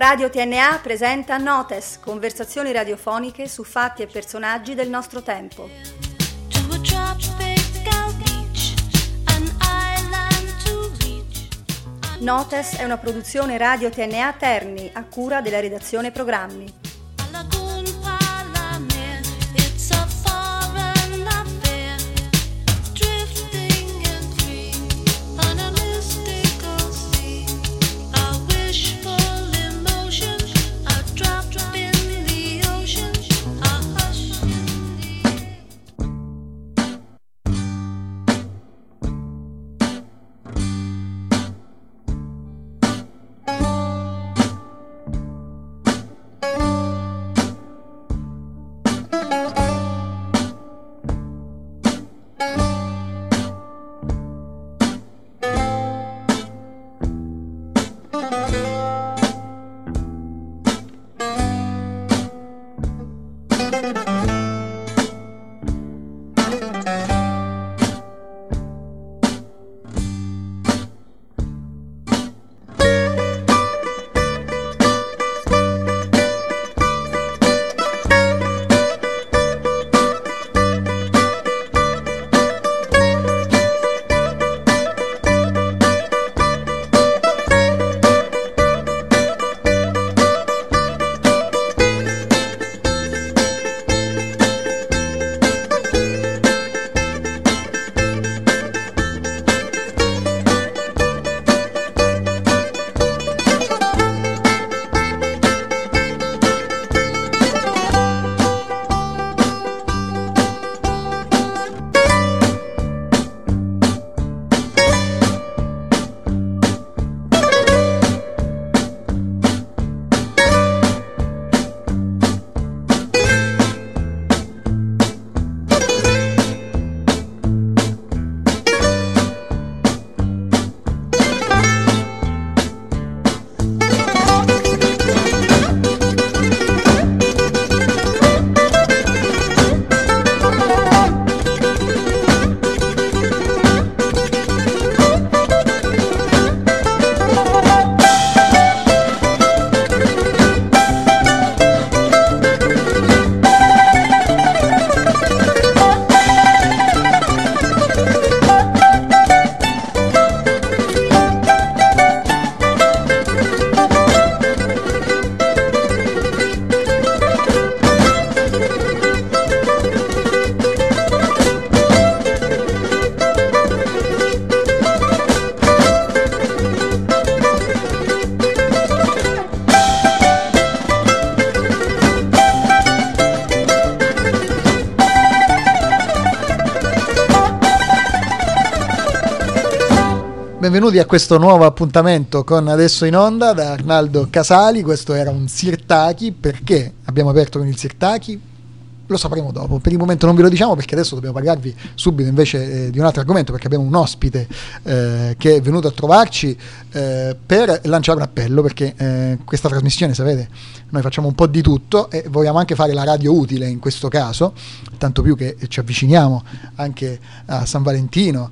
Radio TNA presenta Notes, conversazioni radiofoniche su fatti e personaggi del nostro tempo. Notes è una produzione Radio TNA Terni a cura della redazione programmi. Benvenuti a questo nuovo appuntamento con Adesso in Onda da Arnaldo Casali. Questo era un Sirtaki. Perché abbiamo aperto con il Sirtaki? Lo sapremo dopo. Per il momento non ve lo diciamo, perché adesso dobbiamo parlarvi subito invece di un altro argomento, perché abbiamo un ospite che è venuto a trovarci per lanciare un appello, perché questa trasmissione, sapete, noi facciamo un po' di tutto e vogliamo anche fare la radio utile in questo caso, tanto più che ci avviciniamo anche a San Valentino,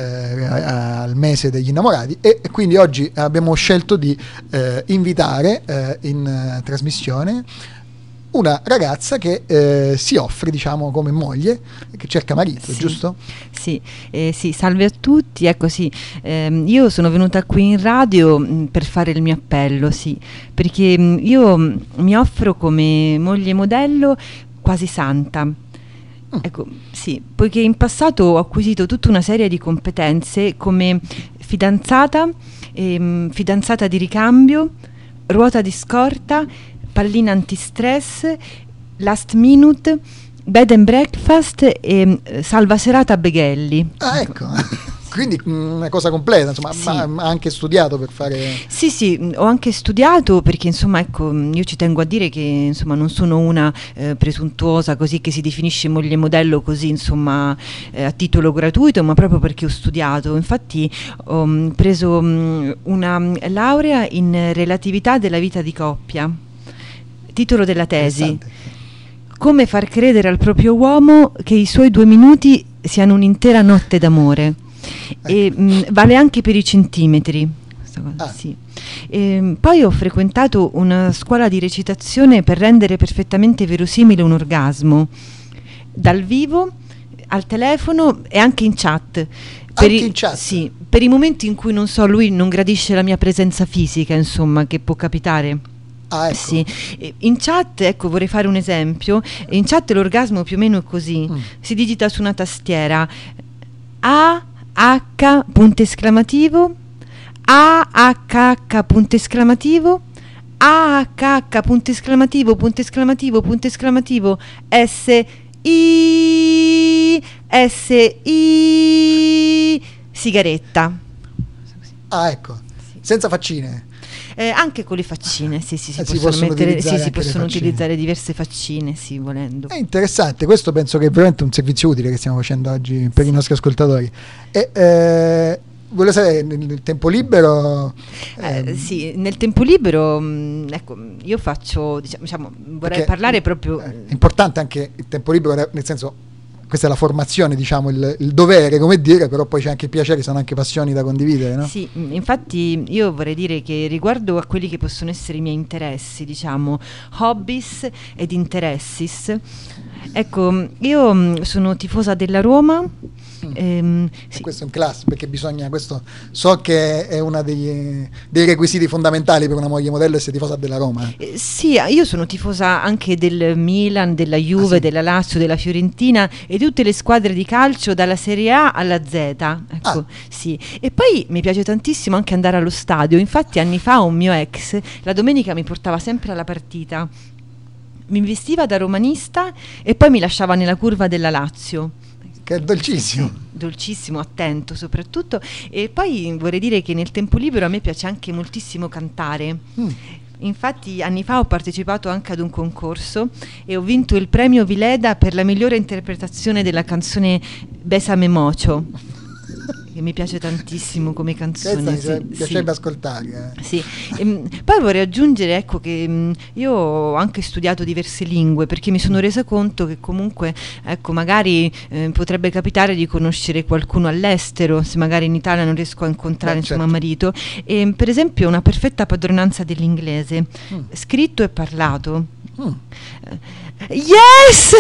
al mese degli innamorati, e quindi oggi abbiamo scelto di invitare in trasmissione una ragazza che si offre, diciamo, come moglie, che cerca marito, sì, giusto? Sì, sì, salve a tutti. Ecco, sì, io sono venuta qui in radio per fare il mio appello, sì, perché io mi offro come moglie modello quasi santa. Ecco, sì, poiché in passato ho acquisito tutta una serie di competenze come fidanzata, fidanzata di ricambio, ruota di scorta, pallina antistress, last minute, bed and breakfast e salva serata a Beghelli. Ah, ecco. Quindi una cosa completa, insomma, sì. Ma ha anche studiato per fare... Sì, ho anche studiato, perché insomma, ecco, io ci tengo a dire che insomma non sono una presuntuosa così che si definisce moglie modello così, insomma, a titolo gratuito, ma proprio perché ho studiato. Infatti ho preso una laurea in relatività della vita di coppia, titolo della tesi. Come far credere al proprio uomo che i suoi 2 minuti siano un'intera notte d'amore. E vale anche per i centimetri. questa cosa, sì. Poi ho frequentato una scuola di recitazione per rendere perfettamente verosimile un orgasmo, dal vivo, al telefono e anche in chat. In chat? Sì, per i momenti in cui, non so, lui non gradisce la mia presenza fisica, insomma, che può capitare. Ah, ecco. Sì. In chat, ecco, vorrei fare un esempio. In chat l'orgasmo più o meno è così. Si digita su una tastiera A H punto esclamativo, A H punto esclamativo, A H punto esclamativo, punto esclamativo, punto esclamativo, S I sigaretta. Ah, ecco. Senza faccine. Anche con le faccine, sì, si possono utilizzare diverse faccine, sì, volendo. È interessante, questo penso che è veramente un servizio utile che stiamo facendo oggi per i nostri ascoltatori. Volevo sapere, nel tempo libero? Sì, nel tempo libero, ecco, io faccio, diciamo vorrei parlare proprio... È importante anche il tempo libero, nel senso, questa è la formazione, diciamo, il dovere, come dire, però poi c'è anche il piacere, sono anche passioni da condividere, no? Sì, infatti io vorrei dire che riguardo a quelli che possono essere i miei interessi, diciamo, hobbies ed interessis, ecco, io sono tifosa della Roma. Sì. Questo è un classico, perché bisogna, questo so che è uno dei requisiti fondamentali per una moglie modello, essere tifosa della Roma. Sì, io sono tifosa anche del Milan, della Juve, della Lazio, della Fiorentina e di tutte le squadre di calcio dalla Serie A alla Z, ecco, sì. E poi mi piace tantissimo anche andare allo stadio. Infatti anni fa un mio ex la domenica mi portava sempre alla partita, mi vestiva da romanista e poi mi lasciava nella curva della Lazio. Che è dolcissimo. Sì, dolcissimo, attento soprattutto. E poi vorrei dire che nel tempo libero a me piace anche moltissimo cantare. Infatti anni fa ho partecipato anche ad un concorso e ho vinto il premio Vileda per la migliore interpretazione della canzone Besame Mocho, che mi piace tantissimo come canzone. Mi piacerebbe ascoltare. Sì. Poi vorrei aggiungere, ecco, che io ho anche studiato diverse lingue, perché mi sono resa conto che comunque, ecco, magari potrebbe capitare di conoscere qualcuno all'estero, se magari in Italia non riesco a incontrare insomma marito. E, per esempio, una perfetta padronanza dell'inglese, scritto e parlato. Yes,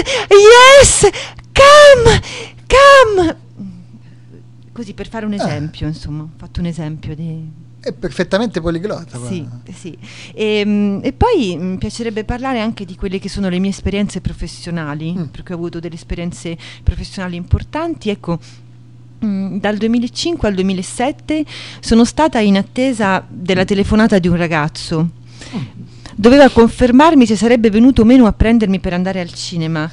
come. Così, per fare un esempio, insomma, ho fatto un esempio di... È perfettamente poliglotta. Sì, sì. E poi mi piacerebbe parlare anche di quelle che sono le mie esperienze professionali, perché ho avuto delle esperienze professionali importanti. Ecco, dal 2005 al 2007 sono stata in attesa della telefonata di un ragazzo. Doveva confermarmi se sarebbe venuto o meno a prendermi per andare al cinema.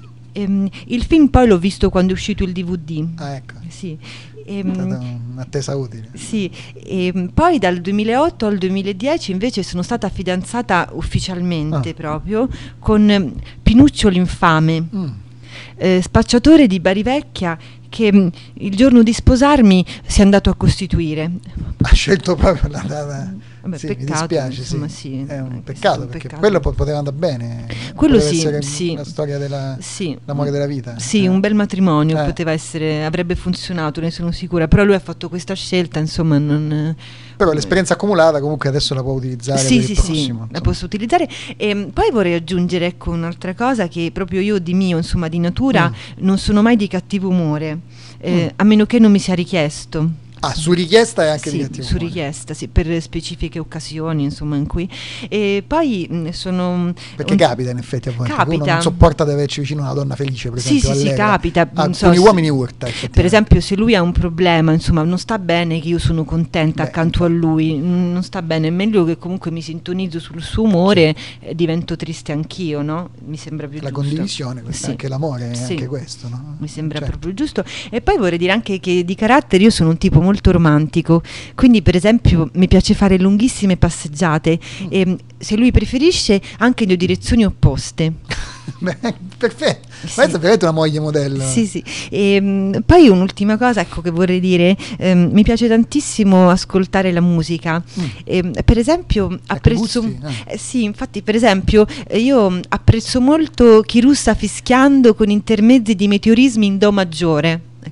Il film poi l'ho visto quando è uscito il DVD. Ah, ecco. Sì. È stata un'attesa utile. Sì, poi dal 2008 al 2010 invece sono stata fidanzata ufficialmente proprio con Pinuccio l'infame, spacciatore di Bari Vecchia, che il giorno di sposarmi si è andato a costituire. Ha scelto proprio la data. Vabbè, sì, peccato, mi dispiace, insomma, sì. È un è peccato, perché quello poteva andare bene. Quello poteva sì, essere la storia l'amore della vita. Sì, un bel matrimonio poteva essere, avrebbe funzionato, ne sono sicura, però lui ha fatto questa scelta, insomma, non... Però l'esperienza accumulata comunque adesso la può utilizzare per il prossimo. La posso utilizzare. E poi vorrei aggiungere, ecco, un'altra cosa, che proprio io di mio, insomma, di natura, non sono mai di cattivo umore, a meno che non mi sia richiesto. Ah, su richiesta e anche sì, di cattivo su umore. Richiesta, sì, per specifiche occasioni, insomma, in cui. E poi sono... Perché capita, in effetti, a volte. Capita. Uno non sopporta di averci vicino una donna felice, per esempio. Sì, capita. Alcuni uomini urta, per esempio, se lui ha un problema, insomma, non sta bene che io sono contenta accanto a lui, non sta bene, è meglio che comunque mi sintonizzo sul suo umore e divento triste anch'io, no? Mi sembra più giusto. La condivisione, questo è anche l'amore, è anche questo, no? Mi sembra proprio giusto. E poi vorrei dire anche che di carattere io sono un tipo molto romantico, quindi per esempio mi piace fare lunghissime passeggiate e, se lui preferisce, anche in direzioni opposte. Beh, perfetto, questa è veramente una moglie modello. Sì. E, poi un'ultima cosa, ecco, che vorrei dire, mi piace tantissimo ascoltare la musica. Per esempio apprezzo sì, infatti, per esempio io apprezzo molto chi russa fischiando con intermezzi di meteorismi in do maggiore.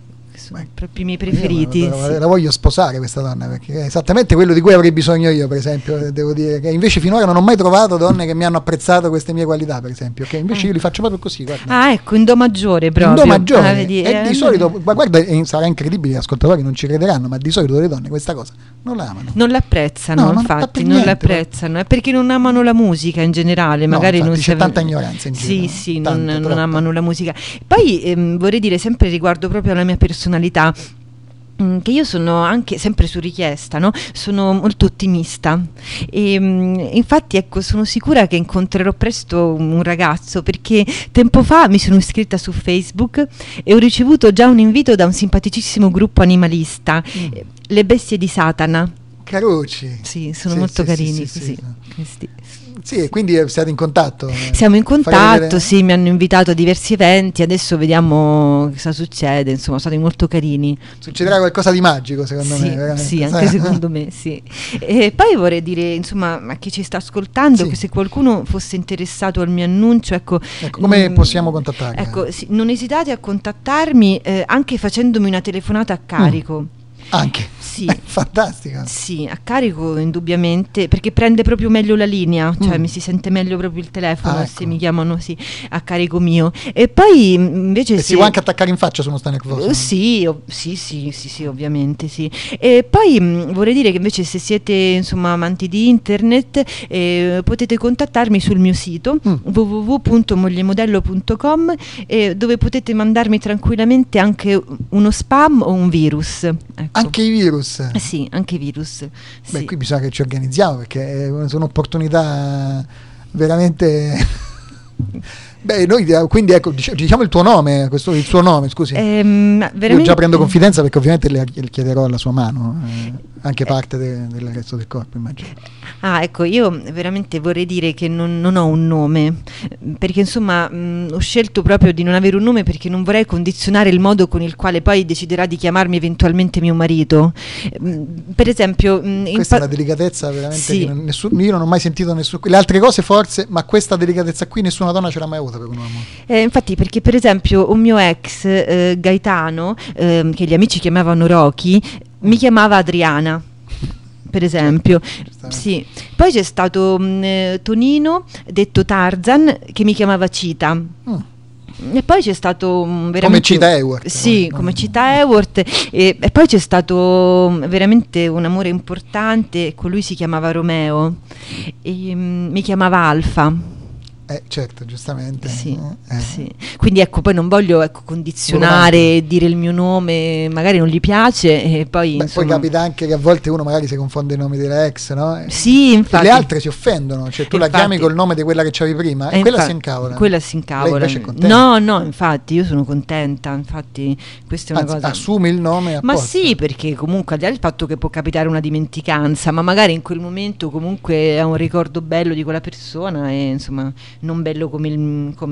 sono proprio i miei preferiti. La voglio sposare questa donna, perché è esattamente quello di cui avrei bisogno io, per esempio. Devo dire che invece finora non ho mai trovato donne che mi hanno apprezzato queste mie qualità, per esempio, che invece io li faccio proprio così, guarda. Ecco, in do maggiore proprio. In do maggiore. Vedi, e di solito, guarda, sarà incredibile, gli ascoltatori non ci crederanno, ma di solito le donne questa cosa non la amano. Non l'apprezzano, infatti, non l'apprezzano. È perché non amano la musica in generale, magari infatti, non c'è tanta ignoranza in giro. Sì, non amano la musica. Poi vorrei dire sempre riguardo proprio alla mia personalità, che io sono anche sempre su richiesta, no? Sono molto ottimista e infatti ecco, sono sicura che incontrerò presto un ragazzo, perché tempo fa mi sono iscritta su Facebook e ho ricevuto già un invito da un simpaticissimo gruppo animalista, Le Bestie di Satana. Carucci. Sì, sono molto carini così. Sì, quindi siete in contatto? Siamo in contatto, sì, mi hanno invitato a diversi eventi, adesso vediamo cosa succede, insomma, sono stati molto carini. Succederà qualcosa di magico, secondo me, veramente. Sì, anche secondo me, sì. E poi vorrei dire, insomma, a chi ci sta ascoltando, che se qualcuno fosse interessato al mio annuncio, ecco come possiamo contattarmi? Ecco, sì, non esitate a contattarmi, anche facendomi una telefonata a carico. Anche? Sì. Fantastica. Sì, a carico indubbiamente, perché prende proprio meglio la linea, cioè mi si sente meglio proprio il telefono, se mi chiamano a carico mio. E poi invece si può anche attaccare in faccia se uno sta nervoso. Sì, ovviamente sì. E poi vorrei dire che invece se siete insomma amanti di internet, potete contattarmi sul mio sito www.mogliemodello.com, dove potete mandarmi tranquillamente anche uno spam o un virus. Ecco. Anche i virus? Sì, anche i virus. Beh, qui bisogna che ci organizziamo, perché sono opportunità veramente... Beh, noi quindi ecco, diciamo il tuo nome, il suo nome, scusi. Veramente... Io già prendo confidenza, perché ovviamente le chiederò alla sua mano, anche parte del resto del corpo, immagino. Ecco, io veramente vorrei dire che non ho un nome, perché insomma ho scelto proprio di non avere un nome, perché non vorrei condizionare il modo con il quale poi deciderà di chiamarmi eventualmente mio marito. Per esempio... questa è una delicatezza veramente che io non ho mai sentito nessuno. Le altre cose forse, ma questa delicatezza qui nessuna donna ce l'ha mai avuta per un uomo. Infatti, perché per esempio un mio ex, Gaetano, che gli amici chiamavano Rocky, mi chiamava Adriana, per esempio. Sì. Poi c'è stato Tonino, detto Tarzan, che mi chiamava Cita. E poi c'è stato veramente... come Cita Hayward. Sì, come Cita Hayward. E poi c'è stato veramente un amore importante, colui si chiamava Romeo e mi chiamava Alfa. Certo, giustamente. Sì. Quindi ecco, poi non voglio condizionare, dire il mio nome, magari non gli piace e poi insomma... Poi capita anche che a volte uno magari si confonde i nomi delle ex, no? Sì, infatti. Le altre si offendono, cioè tu la chiami col nome di quella che c'avevi prima e quella si incavola. Quella si incavola. Lei invece è contenta. No, infatti io sono contenta, infatti questa è una cosa... assumi il nome a Ma posto. sì, perché comunque al di là del fatto che può capitare una dimenticanza, ma magari in quel momento comunque è un ricordo bello di quella persona e insomma non bello come il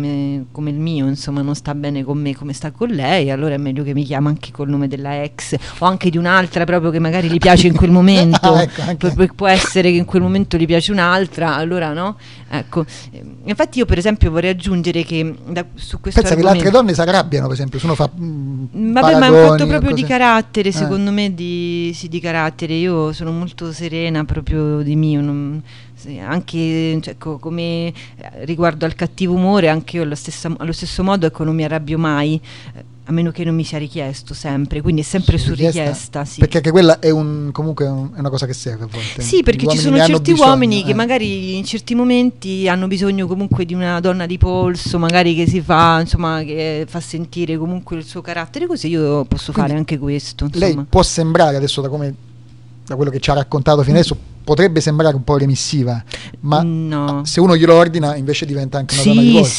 mio, insomma non sta bene con me come sta con lei, allora è meglio che mi chiama anche col nome della ex o anche di un'altra proprio che magari gli piace in quel momento. Ecco, può essere che in quel momento gli piace un'altra, allora no? Ecco, infatti io per esempio vorrei aggiungere che su questo pensa che le altre donne si arrabbiano, per esempio, se uno fa vabbè, ma è un fatto proprio di carattere, secondo me di carattere. Io sono molto serena proprio di mio, anche come riguardo al cattivo umore, anche io allo stesso modo, ecco, non mi arrabbio mai, a meno che non mi sia richiesto sempre, quindi è sempre su richiesta, sì. Perché anche quella è comunque è una cosa che serve a volte. Sì, perché ci sono certi uomini che magari in certi momenti hanno bisogno comunque di una donna di polso, magari che si fa, insomma, che fa sentire comunque il suo carattere, così io posso fare anche questo, insomma. Lei può sembrare adesso, da quello che ci ha raccontato fino adesso, potrebbe sembrare un po' remissiva, ma no, se uno glielo ordina invece diventa anche una donna di polso.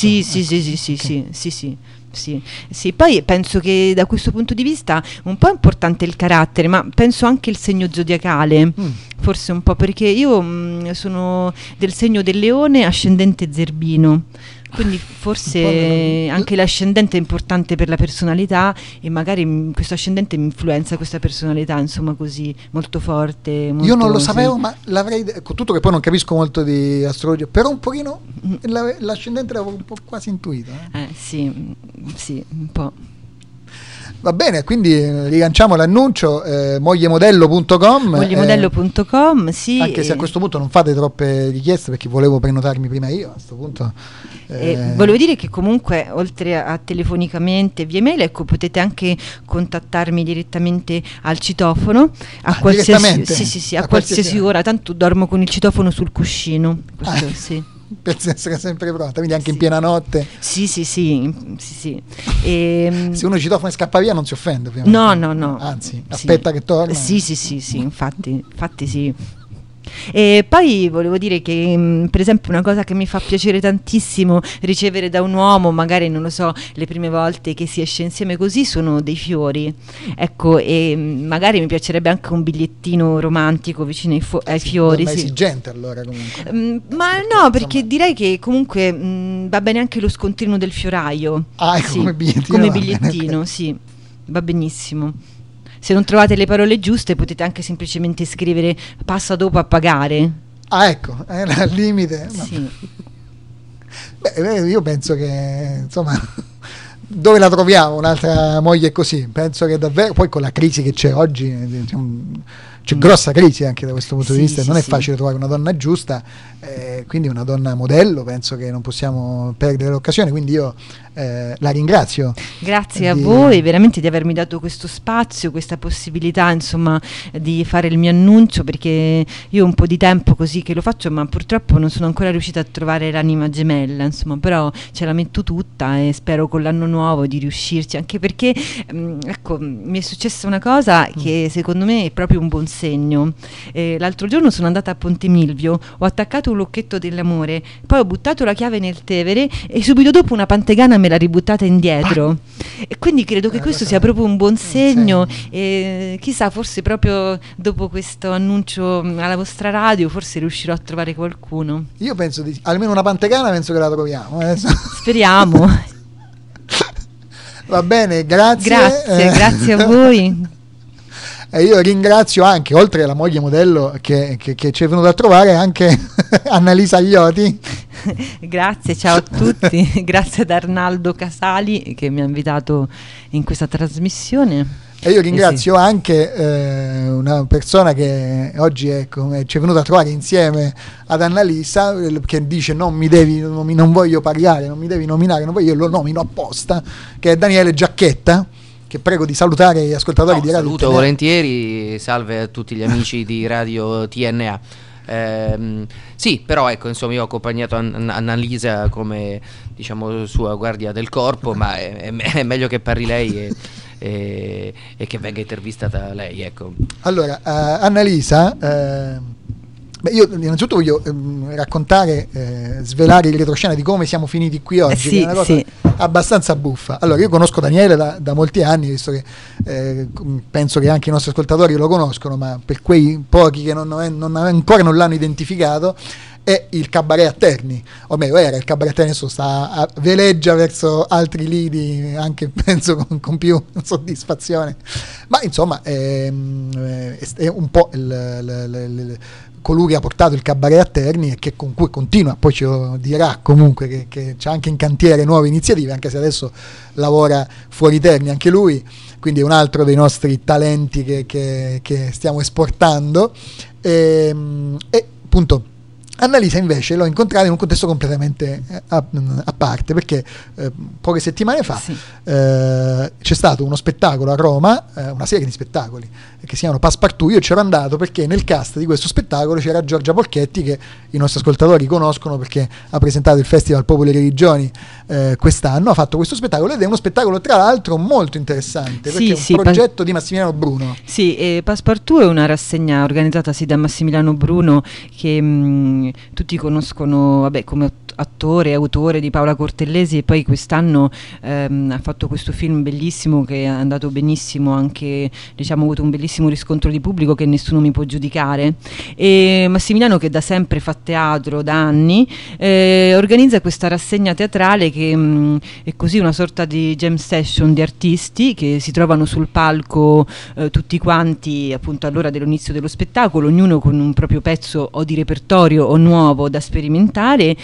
Sì, poi penso che da questo punto di vista un po' è importante il carattere, ma penso anche il segno zodiacale, forse un po', perché io sono del segno del Leone, ascendente Zerbino, quindi forse anche l'ascendente è importante per la personalità e magari questo ascendente mi influenza questa personalità, insomma, così molto forte, molto, io non lo sapevo, ma l'avrei, con tutto che poi non capisco molto di astrologia, però un pochino l'ascendente l'avevo un po' quasi intuito. Sì, un po'. Va bene, quindi rilanciamo l'annuncio, mogliemodello.com. Mogliemodello.com, sì. Anche se a questo punto non fate troppe richieste, perché volevo prenotarmi prima io, a questo punto. Volevo dire che comunque, oltre a telefonicamente via mail, ecco, potete anche contattarmi direttamente al citofono a qualsiasi ora, tanto dormo con il citofono sul cuscino. Questo, sì. Per essere sempre pronta, quindi anche in piena notte. Sì. Se uno citofono e scappa via non si offende, ovviamente. No. Anzi, aspetta che torna. Sì, infatti sì. E poi volevo dire che per esempio una cosa che mi fa piacere tantissimo ricevere da un uomo, magari non lo so, le prime volte che si esce insieme così, sono dei fiori, ecco, e magari mi piacerebbe anche un bigliettino romantico vicino ai fiori. Ma è sì. esigente allora comunque. Ma no, perché direi che comunque va bene anche lo scontrino del fioraio. Sì, come bigliettino. Come bigliettino, sì, va benissimo. Se non trovate le parole giuste potete anche semplicemente scrivere passa dopo a pagare. Ecco, era al limite. Sì. Beh, io penso che, insomma, dove la troviamo un'altra moglie così? Penso che davvero, poi con la crisi che c'è oggi, c'è grossa crisi anche da questo punto di vista, non è facile trovare una donna giusta, quindi una donna modello, penso che non possiamo perdere l'occasione, quindi io la ringrazio. Grazie a voi veramente di avermi dato questo spazio, questa possibilità, insomma, di fare il mio annuncio, perché io ho un po' di tempo così che lo faccio, ma purtroppo non sono ancora riuscita a trovare l'anima gemella, insomma, però ce la metto tutta e spero con l'anno nuovo di riuscirci, anche perché ecco, mi è successa una cosa che secondo me è proprio un buon segno. L'altro giorno sono andata a Ponte Milvio, ho attaccato un lucchetto dell'amore, poi ho buttato la chiave nel Tevere e subito dopo una pantegana me l'ha ributtata indietro, e quindi credo che questo sia proprio un buon segno, e chissà, forse proprio dopo questo annuncio alla vostra radio forse riuscirò a trovare qualcuno. Io penso di almeno una pantegana, penso che la troviamo. Speriamo. Va bene, grazie a voi. E io ringrazio anche, oltre alla moglie modello che ci è venuta a trovare, anche Annalisa Aglioti. Grazie, ciao a tutti. Grazie ad Arnaldo Casali che mi ha invitato in questa trasmissione. E io ringrazio anche una persona che oggi ci è venuta a trovare insieme ad Annalisa, che dice non voglio parlare, non mi devi nominare, io lo nomino apposta, che è Daniele Giacchetta, che prego di salutare gli ascoltatori di Radio Saluto TNA. Volentieri, salve a tutti gli amici di Radio TNA. Sì, però ecco, insomma, io ho accompagnato Annalisa come, diciamo, sua guardia del corpo, ma è meglio che parli lei e che venga intervistata lei, ecco. Allora, Annalisa, io innanzitutto voglio raccontare, svelare il retroscena di come siamo finiti qui oggi, che è una cosa abbastanza buffa. Allora, io conosco Daniele da molti anni, visto che penso che anche i nostri ascoltatori lo conoscono, ma per quei pochi che ancora non l'hanno identificato, è il Cabaret a Terni, o meglio era il Cabaret a Terni, adesso veleggia verso altri lidi, anche penso con più soddisfazione, ma insomma è un po' colui che ha portato il Cabaret a Terni e che con cui continua, poi ci dirà comunque che c'è anche in cantiere nuove iniziative, anche se adesso lavora fuori Terni anche lui, quindi è un altro dei nostri talenti che stiamo esportando, e appunto Annalisa invece l'ho incontrata in un contesto completamente a parte, perché poche settimane fa c'è stato uno spettacolo a Roma, una serie di spettacoli che si chiamano Passepartout. Io c'ero andato perché nel cast di questo spettacolo c'era Giorgia Polchetti, che i nostri ascoltatori conoscono perché ha presentato il Festival Popoli e Religioni quest'anno, ha fatto questo spettacolo ed è uno spettacolo tra l'altro molto interessante, perché è un progetto di Massimiliano Bruno. Sì, Passepartout è una rassegna organizzata da Massimiliano Bruno, che tutti conoscono, vabbè, come attore e autore di Paola Cortellesi, e poi quest'anno ha fatto questo film bellissimo che è andato benissimo, anche, diciamo, ha avuto un bellissimo riscontro di pubblico che nessuno mi può giudicare. E Massimiliano, che da sempre fa teatro da anni, organizza questa rassegna teatrale che è così una sorta di jam session di artisti che si trovano sul palco tutti quanti appunto all'ora dell'inizio dello spettacolo, ognuno con un proprio pezzo o di repertorio o nuovo da sperimentare, e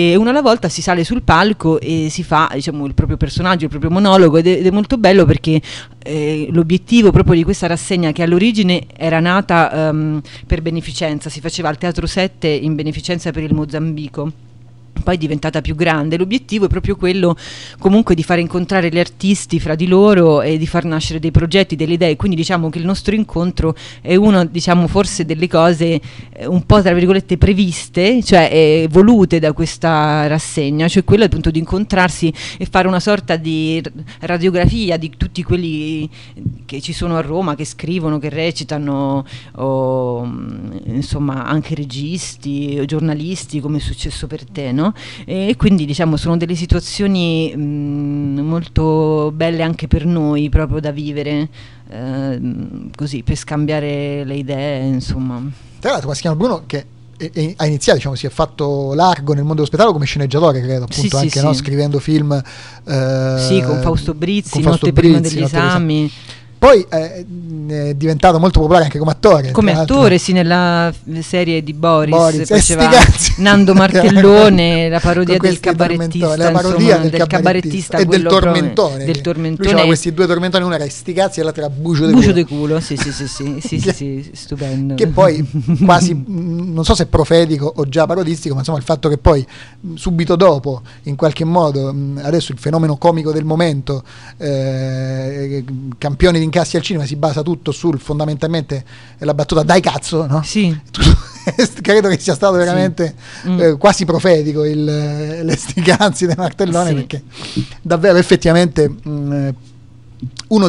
e una alla volta si sale sul palco e si fa, diciamo, il proprio personaggio, il proprio monologo, ed è molto bello perché l'obiettivo proprio di questa rassegna, che all'origine era nata per beneficenza, si faceva al Teatro 7 in beneficenza per il Mozambico, poi è diventata più grande. L'obiettivo è proprio quello comunque di far incontrare gli artisti fra di loro e di far nascere dei progetti, delle idee, quindi diciamo che il nostro incontro è uno, diciamo, forse delle cose un po' tra virgolette previste, cioè volute da questa rassegna, cioè quello appunto di incontrarsi e fare una sorta di radiografia di tutti quelli che ci sono a Roma, che scrivono, che recitano, o insomma anche registi, giornalisti, come è successo per te, no? E quindi diciamo sono delle situazioni molto belle anche per noi proprio da vivere, così per scambiare le idee, insomma. Tra l'altro si chiama Bruno, che ha iniziato, diciamo, si è fatto largo nel mondo dello spettacolo come sceneggiatore, credo, appunto, sì, anche sì, no? sì. Scrivendo film Sì, con Fausto Brizzi, Fausto Notte prima degli esami. Poi è diventato molto popolare anche come attore. Come attore, sì, nella serie di Boris faceva cazzi. Nando Martellone, la parodia del Questi cabarettista, la parodia insomma, del cabarettista e del quello tormentone. Del tormentone. Lui aveva questi due tormentoni, uno era sti cazzi e l'altro era bucio de culo. Sì, stupendo. Che poi quasi, non so se è profetico o già parodistico, ma insomma il fatto che poi subito dopo, in qualche modo, adesso il fenomeno comico del momento, campioni di incassi al cinema, si basa tutto sul, fondamentalmente, la battuta dai cazzo, no? Sì. Credo che sia stato veramente quasi profetico le sticazzi dei Martellone, sì. Perché davvero effettivamente uno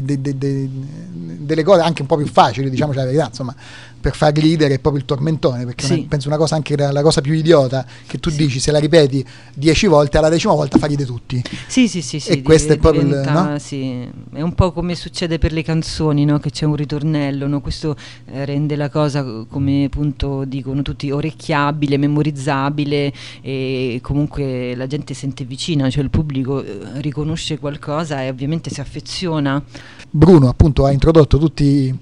delle cose anche un po' più facili, diciamo la verità, insomma, per far ridere è proprio il tormentone, perché sì. Penso una cosa, anche la cosa più idiota che tu dici, se la ripeti 10 volte, alla 10ª volta fa ridere tutti. Sì. E questo è proprio no? Sì. È un po' come succede per le canzoni, no? Che c'è un ritornello, no? Questo rende la cosa, come appunto dicono tutti, orecchiabile, memorizzabile, e comunque la gente sente vicina, cioè il pubblico riconosce qualcosa e ovviamente si affeziona. Bruno appunto ha introdotto tutti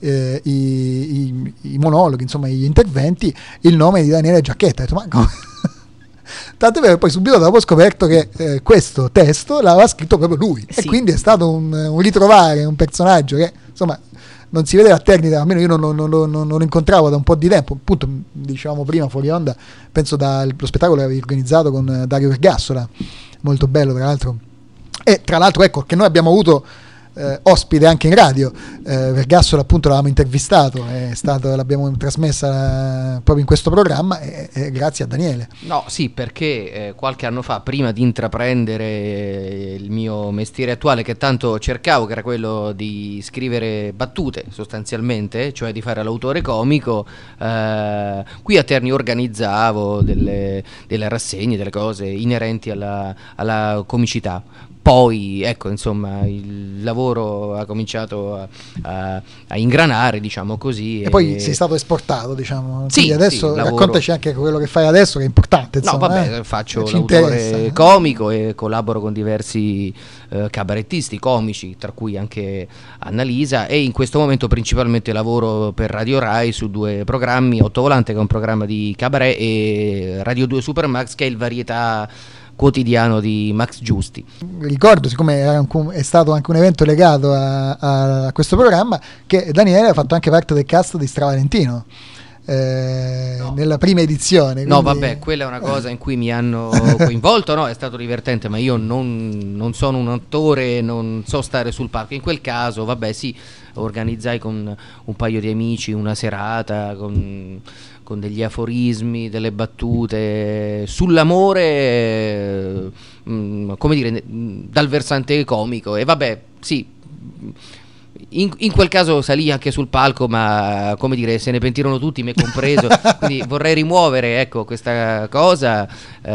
i monologhi, insomma gli interventi, il nome di Daniele Giacchetta. Ho detto, ma come? Tanto è vero, poi subito dopo ho scoperto che questo testo l'aveva scritto proprio lui, sì. E quindi è stato un ritrovare un personaggio che insomma non si vede a Ternida, almeno io non lo incontravo da un po' di tempo, appunto dicevamo prima fuori onda, penso lo spettacolo che avevi organizzato con Dario Vergassola, molto bello tra l'altro, e tra l'altro ecco che noi abbiamo avuto ospite anche in radio, Vergassola appunto l'avevamo intervistato, l'abbiamo trasmessa proprio in questo programma, e grazie a Daniele. No, sì, perché qualche anno fa, prima di intraprendere il mio mestiere attuale, che tanto cercavo, che era quello di scrivere battute sostanzialmente, cioè di fare l'autore comico, qui a Terni organizzavo delle rassegne, delle cose inerenti alla comicità. Poi ecco, insomma, il lavoro ha cominciato a ingranare, diciamo così, e poi sei stato esportato, diciamo. Sì, quindi adesso sì, raccontaci anche quello che fai adesso, che è importante, insomma. No, vabbè, faccio l'autore comico e collaboro con diversi cabarettisti comici, tra cui anche Annalisa, e in questo momento principalmente lavoro per Radio Rai su 2 programmi, Ottovolante, che è un programma di cabaret, e Radio 2 Supermax, che è il varietà quotidiano di Max Giusti. Ricordo, siccome è stato anche un evento legato a questo programma, che Daniele ha fatto anche parte del cast di Stravalentino nella prima edizione. Quindi... No, vabbè, quella è una cosa in cui mi hanno coinvolto, no, è stato divertente, ma io non sono un attore, non so stare sul palco. In quel caso, vabbè, sì, organizzai con un paio di amici una serata con degli aforismi, delle battute sull'amore, come dire, dal versante comico, e vabbè, sì, in quel caso salì anche sul palco, ma come dire, se ne pentirono tutti, me compreso, quindi vorrei rimuovere, ecco, questa cosa,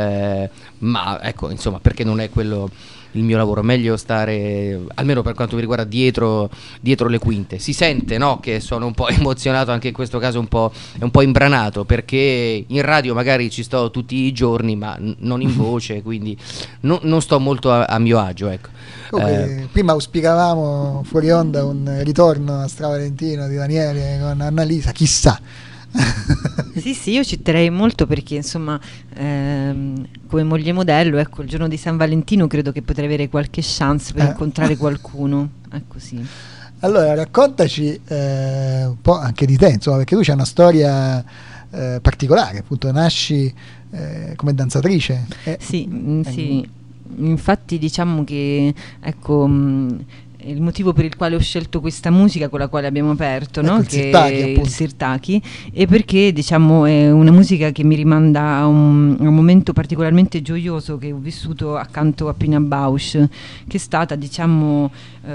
ma ecco, insomma, perché non è quello il mio lavoro, meglio stare, almeno per quanto mi riguarda, dietro le quinte. Si sente, no, che sono un po' emozionato, anche in questo caso è un po' imbranato, perché in radio magari ci sto tutti i giorni, ma non in voce, quindi non sto molto a mio agio, ecco. Prima auspicavamo fuori onda un ritorno a Stravalentino di Daniele con Annalisa, chissà Sì, io ci terrei molto perché insomma come moglie modello, ecco, il giorno di San Valentino credo che potrei avere qualche chance per incontrare qualcuno, ecco sì. Allora raccontaci un po' anche di te, insomma, perché tu c'hai una storia particolare, appunto nasci come danzatrice. Sì, infatti diciamo che ecco il motivo per il quale ho scelto questa musica con la quale abbiamo aperto, ecco, no? Che è il Sirtaki, e perché diciamo è una musica che mi rimanda a un momento particolarmente gioioso che ho vissuto accanto a Pina Bausch, che è stata diciamo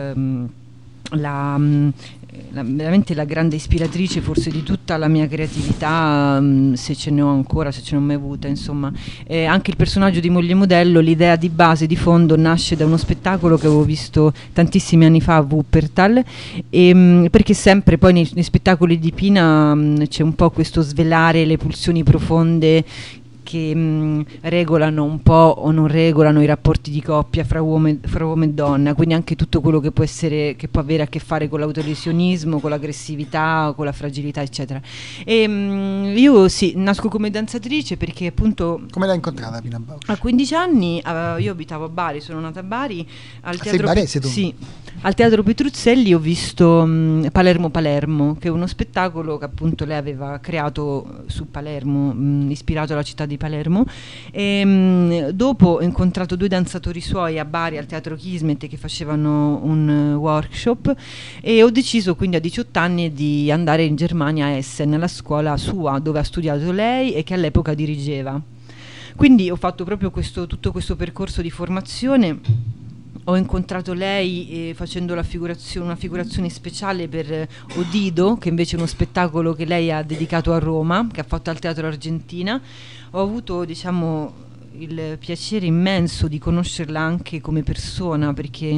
veramente la grande ispiratrice forse di tutta la mia creatività, se ce ne ho ancora, se ce ne ho mai avuta, insomma. Anche il personaggio di moglie modello, l'idea di base, di fondo, nasce da uno spettacolo che avevo visto tantissimi anni fa a Wuppertal, perché sempre poi nei spettacoli di Pina c'è un po' questo svelare le pulsioni profonde che regolano un po' o non regolano i rapporti di coppia fra uomo e donna, quindi anche tutto quello che può essere, che può avere a che fare con l'autolesionismo, con l'aggressività, con la fragilità, eccetera. E io sì, nasco come danzatrice perché appunto... Come l'hai incontrata Pina Bausch? A 15 anni io abitavo a Bari, sono nata a Bari, al teatro... Sei barese tu? Sì, al Teatro Petruzzelli ho visto Palermo, che è uno spettacolo che appunto lei aveva creato su Palermo, ispirato alla città di Palermo, e dopo ho incontrato 2 danzatori suoi a Bari al Teatro Kismet che facevano un workshop, e ho deciso quindi a 18 anni di andare in Germania a Essen, alla scuola sua dove ha studiato lei e che all'epoca dirigeva. Quindi ho fatto proprio tutto questo percorso di formazione. Ho incontrato lei facendo una figurazione speciale per Odido, che invece è uno spettacolo che lei ha dedicato a Roma, che ha fatto al Teatro Argentina. Ho avuto, diciamo, il piacere immenso di conoscerla anche come persona, perché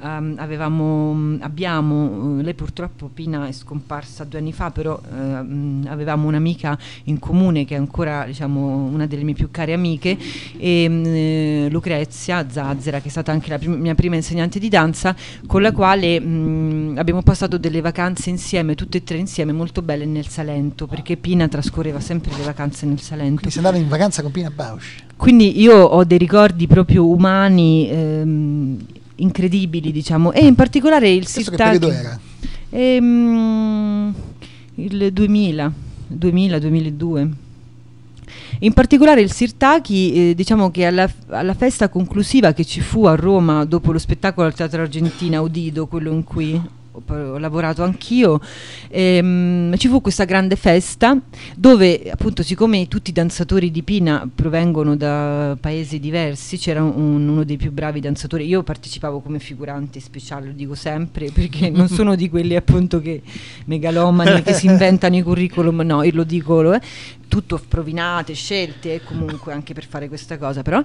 lei purtroppo, Pina, è scomparsa 2 anni fa, però avevamo un'amica in comune che è ancora, diciamo, una delle mie più care amiche, e Lucrezia Zazzera, che è stata anche la mia prima insegnante di danza, con la quale abbiamo passato delle vacanze insieme, tutte e 3 insieme, molto belle nel Salento, perché Pina trascorreva sempre le vacanze nel Salento. Quindi sei andata in vacanza con Pina Bausch? Quindi io ho dei ricordi proprio umani incredibili, diciamo, e in particolare il Sirtaki. Sirtaki. Che periodo era? Il 2000-2002. In particolare il Sirtaki, diciamo che alla festa conclusiva che ci fu a Roma dopo lo spettacolo al Teatro Argentina Odido, quello in cui ho lavorato anch'io, ci fu questa grande festa dove appunto, siccome tutti i danzatori di Pina provengono da paesi diversi, c'era uno dei più bravi danzatori. Io partecipavo come figurante speciale, lo dico sempre, perché non sono di quelli appunto che megalomani che si inventano i curriculum, no, io lo dico, tutto provinate, scelte comunque anche per fare questa cosa, però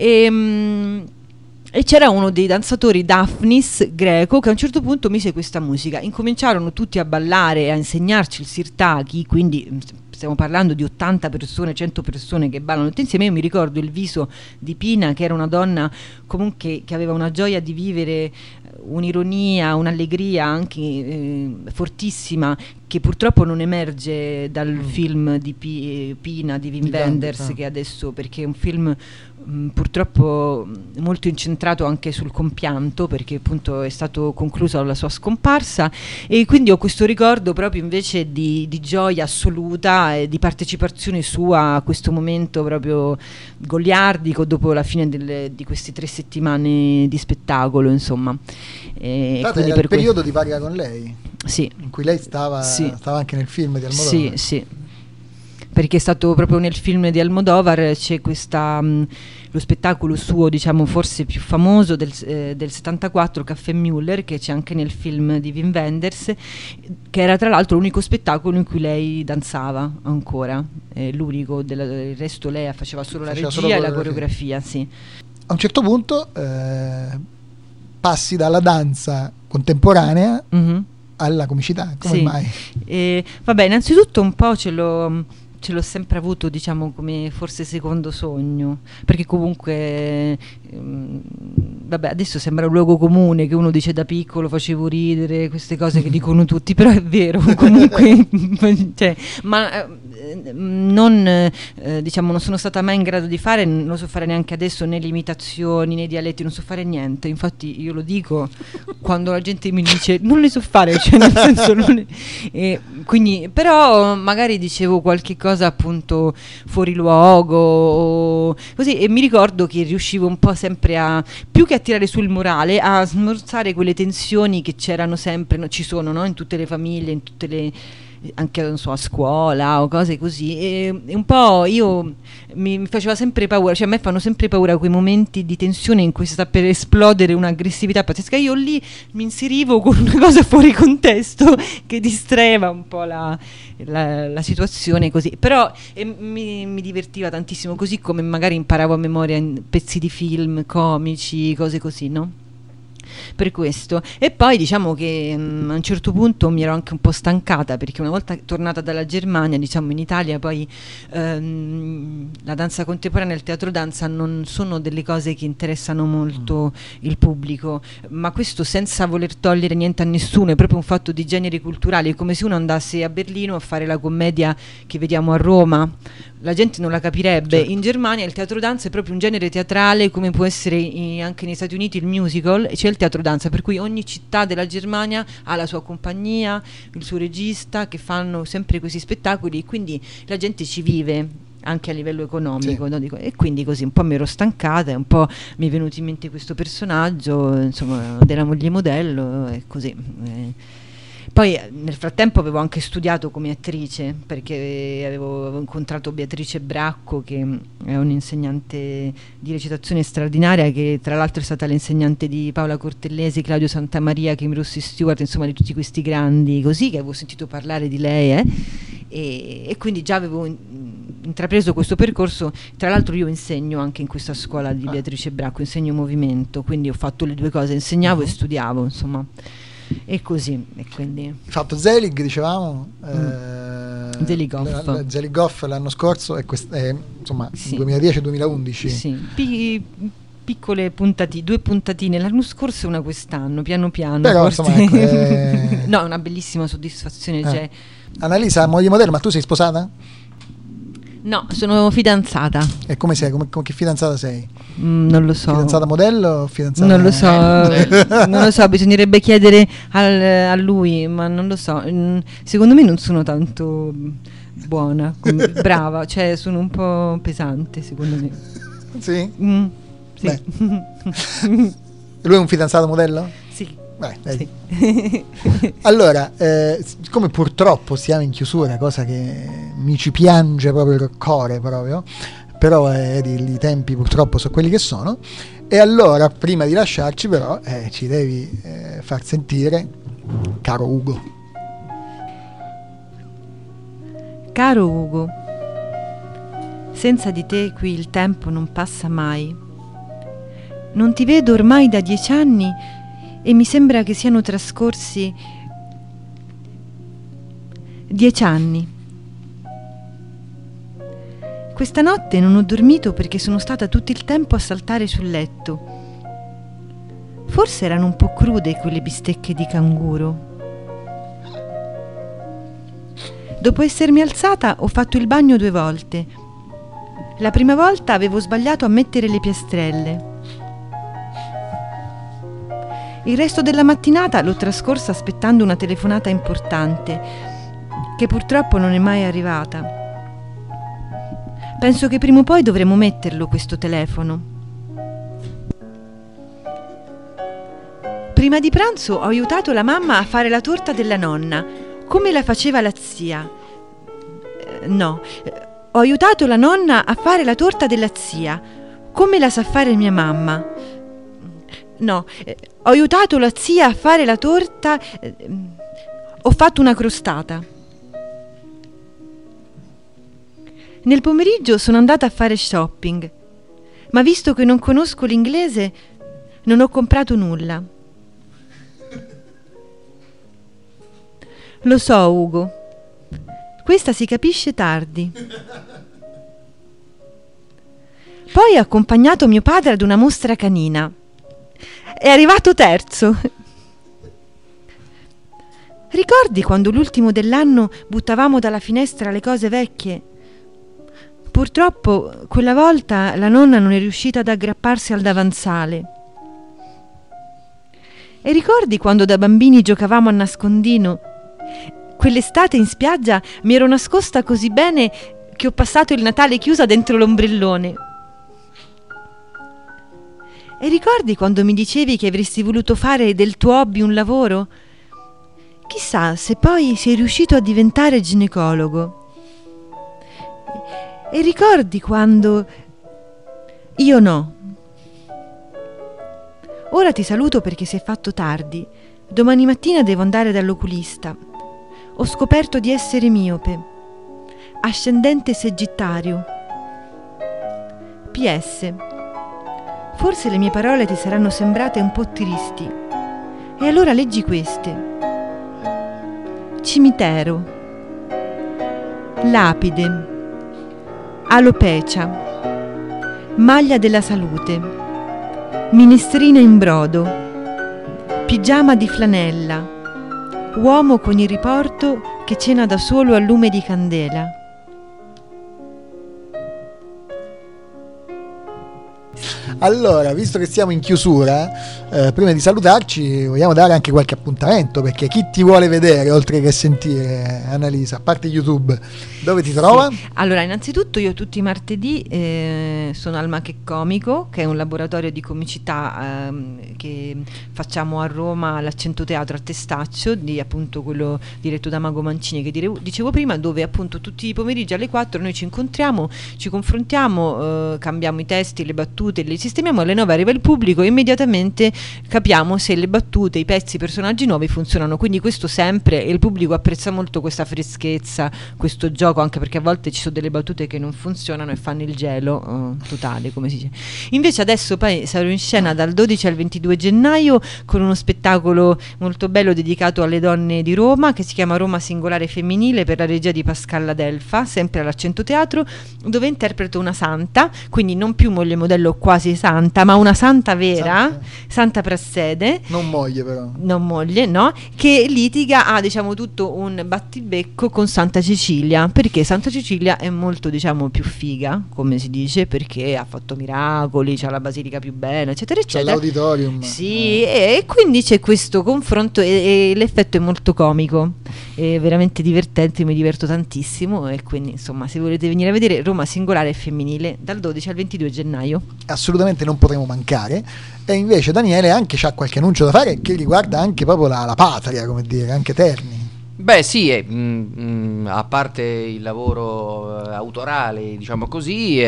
e c'era uno dei danzatori, Daphnis, greco, che a un certo punto mise questa musica. Incominciarono tutti a ballare e a insegnarci il Sirtaki, quindi stiamo parlando di 80 persone, 100 persone che ballano tutti insieme. Io mi ricordo il viso di Pina, che era una donna comunque che aveva una gioia di vivere, un'ironia, un'allegria anche fortissima, che purtroppo non emerge dal film di Pina, di Wim Wenders, che adesso, perché è un film purtroppo molto incentrato anche sul compianto, perché appunto è stato concluso la sua scomparsa, e quindi ho questo ricordo proprio invece di gioia assoluta e di partecipazione sua a questo momento proprio goliardico dopo la fine di queste 3 settimane di spettacolo, insomma. Era il periodo di Parla con lei, sì, in cui lei stava anche nel film di Almodovar. Sì, perché è stato proprio nel film di Almodovar, c'è lo spettacolo suo, diciamo forse più famoso del 74, Caffè Müller, che c'è anche nel film di Wim Wenders, che era tra l'altro l'unico spettacolo in cui lei danzava ancora, l'unico, il resto lei faceva solo la regia e la coreografia, sì. A un certo punto passi dalla danza contemporanea alla comicità, come mai? Vabbè, innanzitutto un po' ce l'ho ce l'ho sempre avuto, diciamo, come forse secondo sogno, perché comunque vabbè, adesso sembra un luogo comune che uno dice da piccolo facevo ridere, queste cose che dicono tutti, però è vero comunque cioè, ma non diciamo, non sono stata mai in grado di fare, non lo so fare neanche adesso, né le imitazioni né i dialetti, non so fare niente, infatti io lo dico quando la gente mi dice non le so fare, cioè nel senso quindi, però magari dicevo qualche cosa appunto fuori luogo o così, e mi ricordo che riuscivo un po' sempre a, più che a tirare sul morale, a smorzare quelle tensioni che c'erano sempre, no? Ci sono, no? In tutte le famiglie, in tutte le, anche non so, a scuola o cose così, e un po' io mi faceva sempre paura, cioè a me fanno sempre paura quei momenti di tensione in cui si sta per esplodere un'aggressività pazzesca. Io lì mi inserivo con una cosa fuori contesto che distraeva un po' la situazione, così, però mi divertiva tantissimo, così come magari imparavo a memoria pezzi di film comici, cose così, no? Per questo. E poi diciamo che a un certo punto mi ero anche un po' stancata, perché una volta tornata dalla Germania, diciamo in Italia, poi la danza contemporanea e il teatro danza non sono delle cose che interessano molto il pubblico, ma questo senza voler togliere niente a nessuno, è proprio un fatto di generi culturali, è come se uno andasse a Berlino a fare la commedia che vediamo a Roma, la gente non la capirebbe. Certo. In Germania il teatro danza è proprio un genere teatrale, come può essere anche negli Stati Uniti il musical, e c'è il teatro danza, per cui ogni città della Germania ha la sua compagnia, il suo regista, che fanno sempre questi spettacoli, e quindi la gente ci vive anche a livello economico. Sì. No? E quindi così un po' mi ero stancata e un po' mi è venuto in mente questo personaggio, insomma, della moglie modello, e così. Poi nel frattempo avevo anche studiato come attrice, perché avevo incontrato Beatrice Bracco, che è un'insegnante di recitazione straordinaria, che tra l'altro è stata l'insegnante di Paola Cortellesi, Claudio Santamaria, Kim Rossi Stewart, insomma di tutti questi grandi così, che avevo sentito parlare di lei, e quindi già avevo intrapreso questo percorso. Tra l'altro io insegno anche in questa scuola di Beatrice Bracco, insegno movimento, quindi ho fatto le due cose, insegnavo e studiavo, insomma. E così, e quindi hai fatto Zelig, dicevamo, Zeligoff l'anno scorso, e insomma sì. 2010-2011 sì, piccole puntatine, 2 puntatine l'anno scorso e una quest'anno, piano piano, però insomma, ecco, no, una bellissima soddisfazione. Cioè, Annalisa, moglie modello, ma tu sei sposata? No, sono fidanzata. E come sei? Come che fidanzata sei? Non lo so. Fidanzata modello o fidanzata? Non lo so, non lo so, bisognerebbe chiedere a lui, ma non lo so. Secondo me non sono tanto buona, brava, cioè sono un po' pesante, secondo me. Sì? Sì. Lui è un fidanzato modello? Sì. Sì. Allora, siccome purtroppo siamo in chiusura, cosa che mi ci piange proprio il cuore proprio, però i tempi purtroppo sono quelli che sono, e allora prima di lasciarci però ci devi far sentire Caro Ugo. Caro Ugo, senza di te qui il tempo non passa mai. Non ti vedo ormai da 10 anni e mi sembra che siano trascorsi 10 anni. Questa notte non ho dormito perché sono stata tutto il tempo a saltare sul letto. Forse erano un po' crude quelle bistecche di canguro. Dopo essermi alzata ho fatto il bagno 2 volte. La prima volta avevo sbagliato a mettere le piastrelle. Il resto della mattinata l'ho trascorsa aspettando una telefonata importante, che purtroppo non è mai arrivata. Penso che prima o poi dovremo metterlo questo telefono. Prima di pranzo ho aiutato la mamma a fare la torta della nonna, come la faceva la zia. Ho aiutato la nonna a fare la torta della zia, come la sa fare mia mamma. Ho aiutato la zia a fare la torta. Ho fatto una crostata. Nel pomeriggio sono andata a fare shopping, ma visto che non conosco l'inglese, non ho comprato nulla. Lo so, Ugo. questa si capisce tardi. Poi ho accompagnato mio padre ad una mostra canina. È arrivato terzo. Ricordi quando l'ultimo dell'anno buttavamo dalla finestra le cose vecchie? Purtroppo quella volta la nonna non è riuscita ad aggrapparsi al davanzale. E ricordi quando da bambini giocavamo a nascondino? Quell'estate in spiaggia mi ero nascosta così bene che ho passato il Natale chiusa dentro l'ombrellone. E ricordi quando mi dicevi che avresti voluto fare del tuo hobby un lavoro? Chissà se poi sei riuscito a diventare ginecologo. E ricordi quando... Io no. Ora ti saluto perché si è fatto tardi. Domani mattina devo andare dall'oculista. Ho scoperto di essere miope. Ascendente Sagittario. PS. Forse le mie parole ti saranno sembrate un po' tristi. E allora leggi queste. Cimitero. Lapide. Alopecia. Maglia della salute. Minestrina in brodo. Pigiama di flanella. Uomo con il riporto che cena da solo al lume di candela. Allora, visto che siamo in chiusura, prima di salutarci vogliamo dare anche qualche appuntamento, perché chi ti vuole vedere oltre che sentire, Annalisa, a parte YouTube, dove ti trova? Sì. Allora, innanzitutto io tutti i martedì sono al Ma che Comico, che è un laboratorio di comicità che facciamo a Roma all'Accento Teatro a Testaccio, di appunto quello diretto da Mago Mancini che dicevo prima, dove appunto tutti i pomeriggi alle 4 noi ci incontriamo, ci confrontiamo, cambiamo i testi, le battute, li sistemiamo, alle 9 arriva il pubblico e immediatamente capiamo se le battute, i pezzi, i personaggi nuovi funzionano, quindi questo sempre, e il pubblico apprezza molto questa freschezza, questo gioco, anche perché a volte ci sono delle battute che non funzionano e fanno il gelo totale, come si dice. Invece adesso poi sarò in scena dal 12 al 22 gennaio con uno spettacolo molto bello dedicato alle donne di Roma, che si chiama Roma Singolare Femminile, per la regia di Pascalla Delfa, sempre all'Accento Teatro, dove interpreto una santa, quindi non più moglie modello quasi santa, ma una santa vera, santa prassede, non moglie però, non moglie, no, che litiga, ha diciamo tutto un battibecco con Santa Cecilia, perché Santa Cecilia è molto diciamo più figa, come si dice, perché ha fatto miracoli, c'ha la basilica più bella, eccetera eccetera, c'è l'auditorium, sì, e quindi c'è questo confronto e l'effetto è molto comico, è veramente divertente, mi diverto tantissimo, e quindi insomma se volete venire a vedere Roma Singolare Femminile dal 12 al 22 gennaio assolutamente non potremo mancare. E invece Daniele anche c'ha qualche annuncio da fare che riguarda anche proprio la patria, come dire, anche Terni. Beh sì, a parte il lavoro autorale, diciamo così,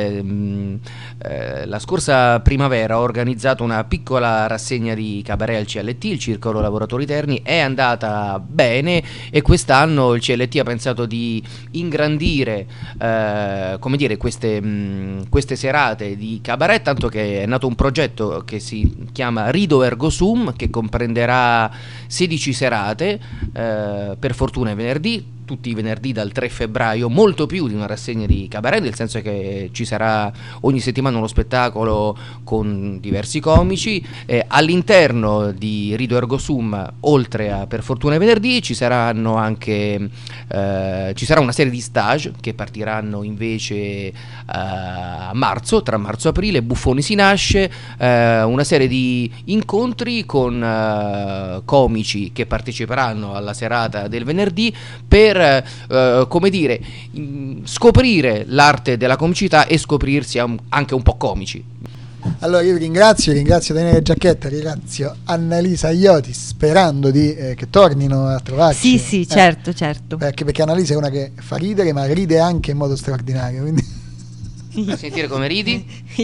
la scorsa primavera ho organizzato una piccola rassegna di cabaret al CLT, il Circolo Lavoratori Terni, è andata bene e quest'anno il CLT ha pensato di ingrandire come dire, queste serate di cabaret, tanto che è nato un progetto che si chiama Rido Ergo Sum, che comprenderà 16 serate, per fortuna è venerdì, tutti i venerdì dal 3 febbraio, molto più di una rassegna di cabaret, nel senso che ci sarà ogni settimana uno spettacolo con diversi comici. All'interno di Rido Ergo Sum, oltre a Per fortuna e venerdì, ci saranno anche ci sarà una serie di stage che partiranno invece a marzo, tra marzo e aprile. Buffoni si nasce, una serie di incontri con comici che parteciperanno alla serata del venerdì per come dire, scoprire l'arte della comicità e scoprirsi anche un po' comici. Allora io ringrazio Daniele Giacchetta, ringrazio Annalisa Iotis, sperando che tornino a trovarci. Sì, certo. Perché Annalisa è una che fa ridere, ma ride anche in modo straordinario, quindi a sentire come ridi.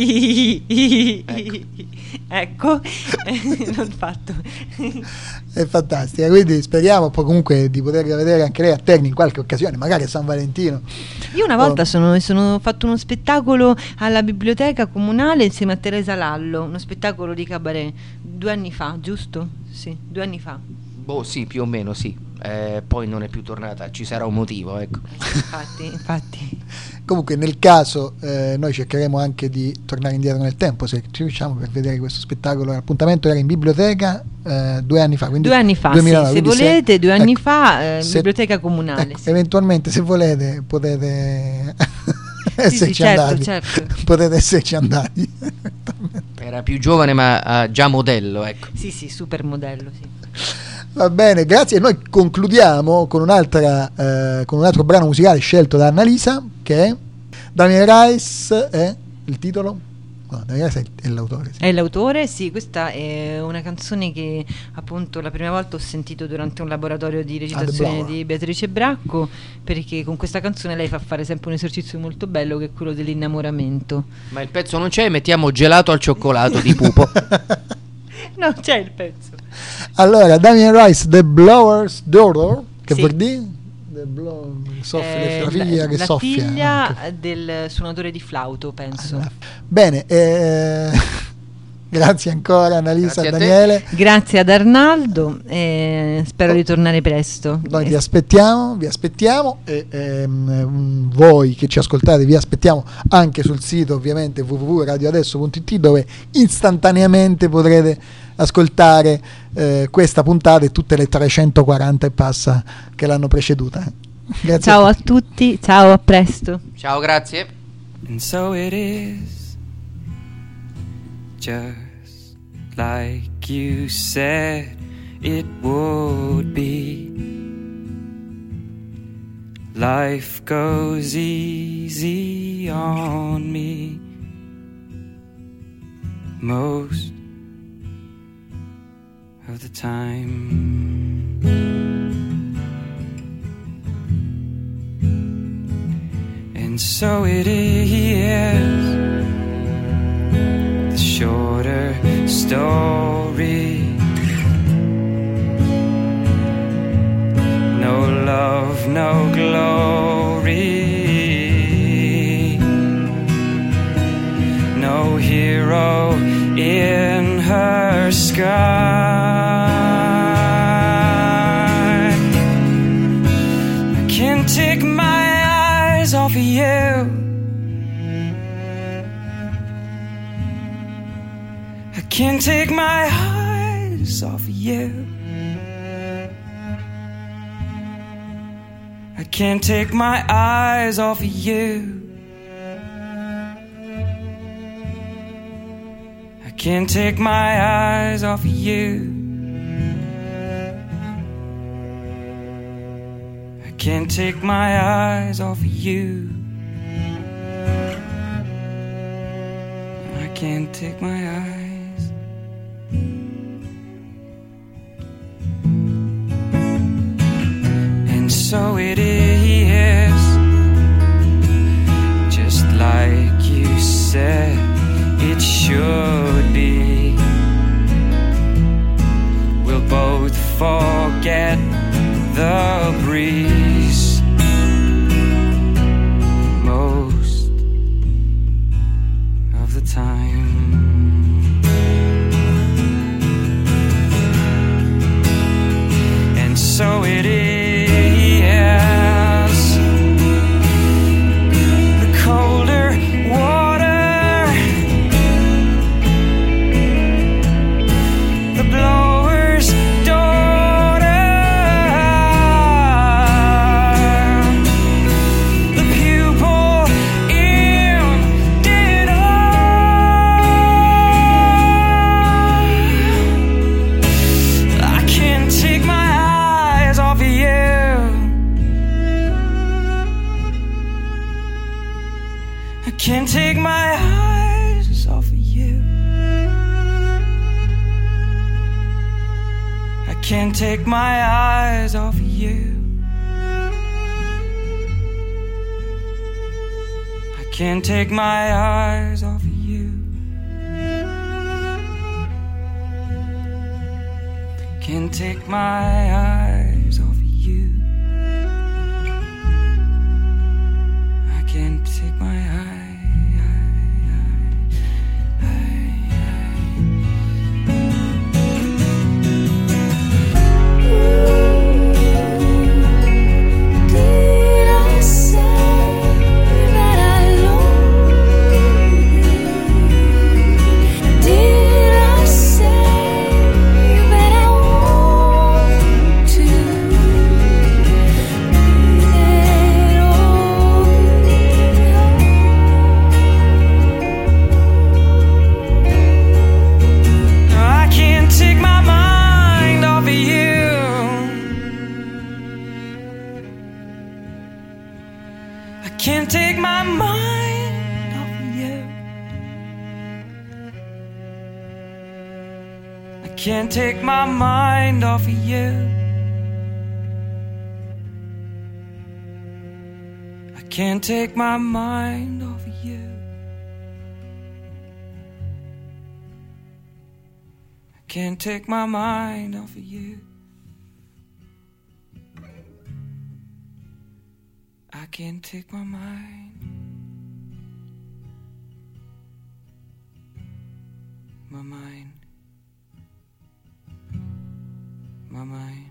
Ecco, l'ho fatto. È fantastica, quindi speriamo poi comunque di poterla vedere anche lei a Terni in qualche occasione, magari a San Valentino. Io una volta sono fatto uno spettacolo alla biblioteca comunale insieme a Teresa Lallo, uno spettacolo di cabaret 2 anni fa, giusto? Sì, 2 anni fa. Boh, sì, più o meno sì. Poi non è più tornata, ci sarà un motivo, ecco. Infatti. Comunque nel caso noi cercheremo anche di tornare indietro nel tempo, se ci riusciamo, per vedere questo spettacolo. L'appuntamento era in biblioteca 2 anni fa, quindi 2 anni fa, 2009, sì, se volete, 2 anni fa, se, biblioteca comunale. Ecco, sì. Eventualmente, se volete, potete esserci sì, certo, andati. certo. Potete esserci andati. Era più giovane ma già modello, ecco. Sì, super modello, sì. Va bene, grazie. E noi concludiamo con con un altro brano musicale scelto da Annalisa, che è Damien Rice. È il titolo? No, Damien Rice è l'autore. Sì. È l'autore, sì. Questa è una canzone che appunto la prima volta ho sentito durante un laboratorio di recitazione di Beatrice Bracco, perché con questa canzone lei fa fare sempre un esercizio molto bello, che è quello dell'innamoramento. Ma il pezzo non c'è, mettiamo Gelato al cioccolato di Pupo. No, c'è il pezzo. Allora, Damien Rice, The Blower's Daughter, che Sì. vuol dire? La figlia che la soffia. figlia del suonatore di flauto, penso. Bene, grazie ancora Annalisa e Grazie a te. Daniele. Grazie ad Arnaldo, spero di tornare presto. Noi vi aspettiamo e voi che ci ascoltate vi aspettiamo anche sul sito, ovviamente, www.radioadesso.it, dove istantaneamente potrete ascoltare questa puntata e tutte le 340 e passa che l'hanno preceduta. Grazie. Ciao a tutti, ciao, a presto. Ciao, grazie. And so it is, just like you said it would be. Life goes easy on me most of the time. And so it is, the shorter story. No love, no glory. No hero in her sky. I can't take my eyes off of you. I can't take my eyes off of you. I can't take my eyes off of you. I can't take my eyes off of you. I can't take my eyes off of you. I can't take my eyes. And so it is, just like you said it should be. We'll both forget the breeze most of the time. And so it is, the colder water, the blower's daughter, the pupil in dinner. I can't take my eyes off of you. I can't take my eyes off of you. I can't take my eyes off of you. I can't take my eyes off of you. Can't take my eyes off of you. I can't take my eyes. can't take my mind off of you. I can't take my mind off of you. I can't take my mind off of you. I can't take my mind off of you. I can't take my mind. My mind. My mind.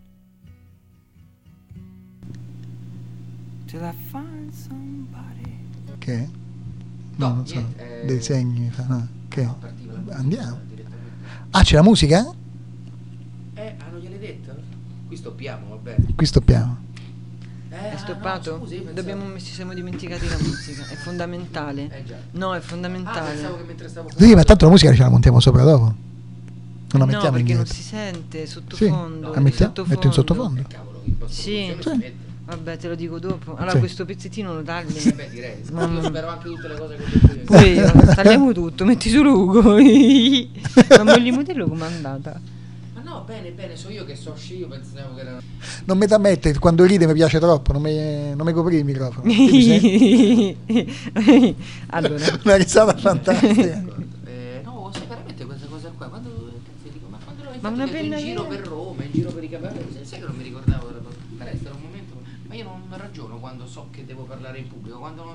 Till I find somebody. Che? No, non so. niente, Dei segni. No. Che? no, partiva la musica Andiamo. direttamente. Ah, c'è la musica? Non gliel'hai detto? Qui stoppiamo, va bene. Qui stoppiamo. È stoppato? No, scusi, io pensavo- Ci siamo dimenticati la musica, è fondamentale. già. No, è Ah, fondamentale. pensavo che mentre stavo Sì, ma tanto la musica ce la montiamo sopra dopo. Non la No, mettiamo perché non indietro. si sente Sì, sottofondo. la metto in sottofondo. Cavolo, in post-produzione Sì. si mette. Vabbè, te lo dico dopo. Allora Sì. questo pezzettino lo tagli. Beh, direi. Mamma. Io spero anche tutte le cose che ho detto io. Pure io, tagliamo tutto, metti solo Ugo. Ma moglie modello com'è andata? Ma no, bene, so io che so sci, io pensavo che era... Non mi da mettere, quando ride mi piace troppo, non mi copri il microfono. Sì, sì. Allora, Una risata fantastica. no, sai veramente questa cosa qua, quando cazzo dico, ma quando l'ho Ma fatto una che in penna giro che- per Roma, in giro per i capelli, sai che non mi ricordavo della cosa. Per essere un momento, ma io non ragiono quando so che devo parlare in pubblico, quando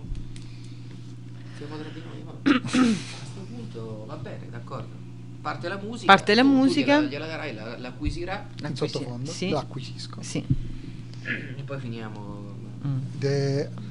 siamo tra di noi, vabbè. A questo punto va bene, d'accordo. Parte la musica. Parte la tu musica. gliela darai, la acquisirà In sottofondo sì. lo acquisisco. Sì. e poi finiamo. Mm. De-